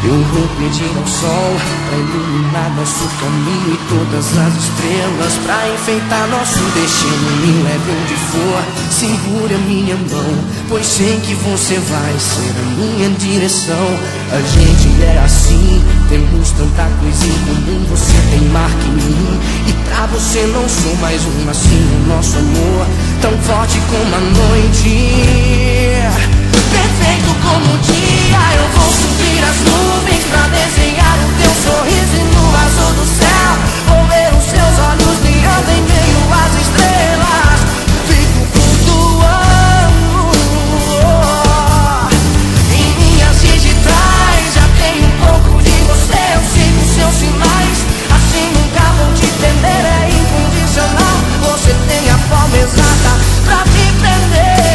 Eu vou pedir ao sol pra iluminar nosso caminho e todas as estrelas pra enfeitar nosso destino. Me leve onde for, segure a minha mão, pois sei que você vai ser a minha direção. A gente é assim, temos tanta coisa em comum. Você tem marca em mim e pra você não sou mais um, assim o nosso amor tão forte como a noite, perfeito como o dia. Eu vou subir as nuvens pra desenhar o teu sorriso e no azul do céu vou ver os seus olhos brilhando em meio às estrelas. Fico flutuando em minhas digitais, já tenho um pouco de você, eu sigo seus sinais. Assim nunca vou te perder, é incondicional. Você tem a forma exata pra me prender.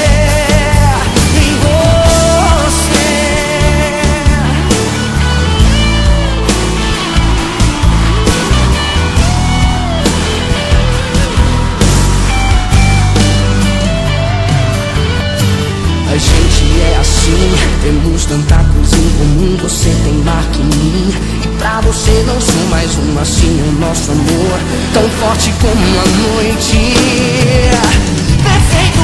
A gente é assim, temos tanta coisa em comum. Você tem marca em mim e pra você não sou mais um, assim o nosso amor tão forte como a noite, perfeito